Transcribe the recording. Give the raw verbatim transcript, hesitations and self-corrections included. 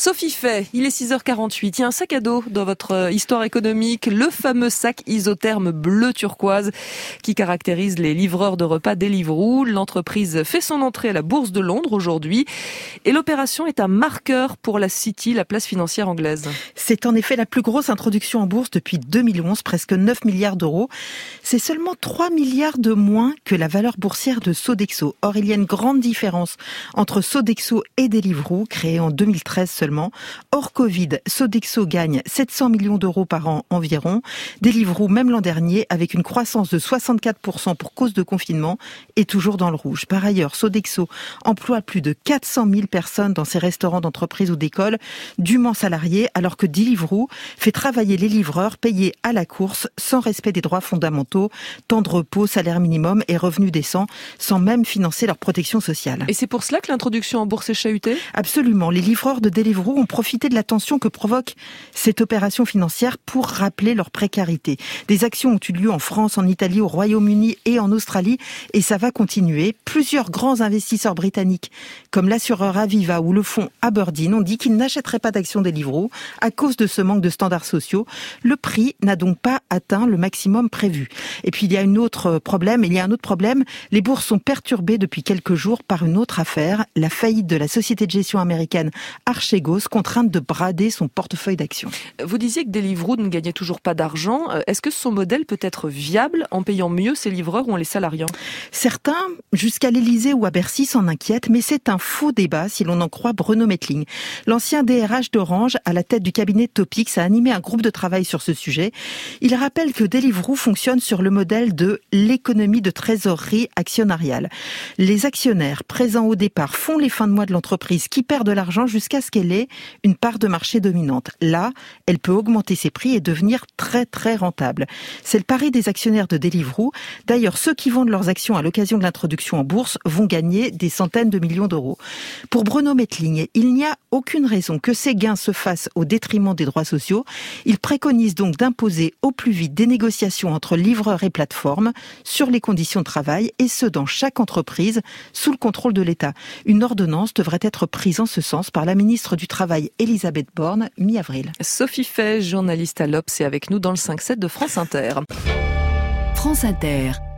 Sophie Fay, il est six heures quarante-huit. Il y a un sac à dos dans votre histoire économique, le fameux sac isotherme bleu turquoise qui caractérise les livreurs de repas Deliveroo. L'entreprise fait son entrée à la Bourse de Londres aujourd'hui et l'opération est un marqueur pour la City, la place financière anglaise. C'est en effet la plus grosse introduction en bourse depuis deux mille onze, presque neuf milliards d'euros. C'est seulement trois milliards de moins que la valeur boursière de Sodexo. Or, il y a une grande différence entre Sodexo et Deliveroo, créé en deux mille treize seulement. Hors Covid, Sodexo gagne sept cents millions d'euros par an environ. Deliveroo, même l'an dernier, avec une croissance de soixante-quatre pour cent pour cause de confinement, est toujours dans le rouge. Par ailleurs, Sodexo emploie plus de quatre cent mille personnes dans ses restaurants d'entreprise ou d'école, dûment salariés, alors que Deliveroo fait travailler les livreurs payés à la course, sans respect des droits fondamentaux, temps de repos, salaire minimum et revenus décents, sans même financer leur protection sociale. Et c'est pour cela que l'introduction en bourse est chahutée ? Absolument. Les livreurs de Deliveroo ont profité de la tension que provoque cette opération financière pour rappeler leur précarité. Des actions ont eu lieu en France, en Italie, au Royaume-Uni et en Australie, et ça va continuer. Plusieurs grands investisseurs britanniques, comme l'assureur Aviva ou le fonds Aberdeen, ont dit qu'ils n'achèteraient pas d'actions Deliveroo à cause de ce manque de standards sociaux. Le prix n'a donc pas atteint le maximum prévu. Et puis il y a une autre problème, il y a un autre problème, les bourses sont perturbées depuis quelques jours par une autre affaire, la faillite de la société de gestion américaine Archegos, contrainte de brader son portefeuille d'actions. Vous disiez que Deliveroo ne gagnait toujours pas d'argent. Est-ce que son modèle peut être viable en payant mieux ses livreurs ou en les salariant ? Certains, jusqu'à l'Élysée ou à Bercy, s'en inquiètent, mais c'est un faux débat si l'on en croit Bruno Mettling. L'ancien D R H d'Orange, à la tête du cabinet Topix, a animé un groupe de travail sur ce sujet. Il rappelle que Deliveroo fonctionne sur le modèle de l'économie de trésorerie actionnariale. Les actionnaires présents au départ font les fins de mois de l'entreprise qui perd de l'argent jusqu'à ce qu'elle ait une part de marché dominante. Là, elle peut augmenter ses prix et devenir très très rentable. C'est le pari des actionnaires de Deliveroo. D'ailleurs, ceux qui vendent leurs actions à l'occasion de l'introduction en bourse vont gagner des centaines de millions d'euros. Pour Bruno Mettling, il n'y a aucune raison que ces gains se fassent au détriment des droits sociaux. Il préconise donc d'imposer au plus vite des négociations entre livreurs et plateformes sur les conditions de travail, et ce dans chaque entreprise, sous le contrôle de l'État. Une ordonnance devrait être prise en ce sens par la ministre du Travail, Elisabeth Borne, mi-avril. Sophie Fay, journaliste à l'Obs, est avec nous dans le cinq sept de France Inter. France Inter.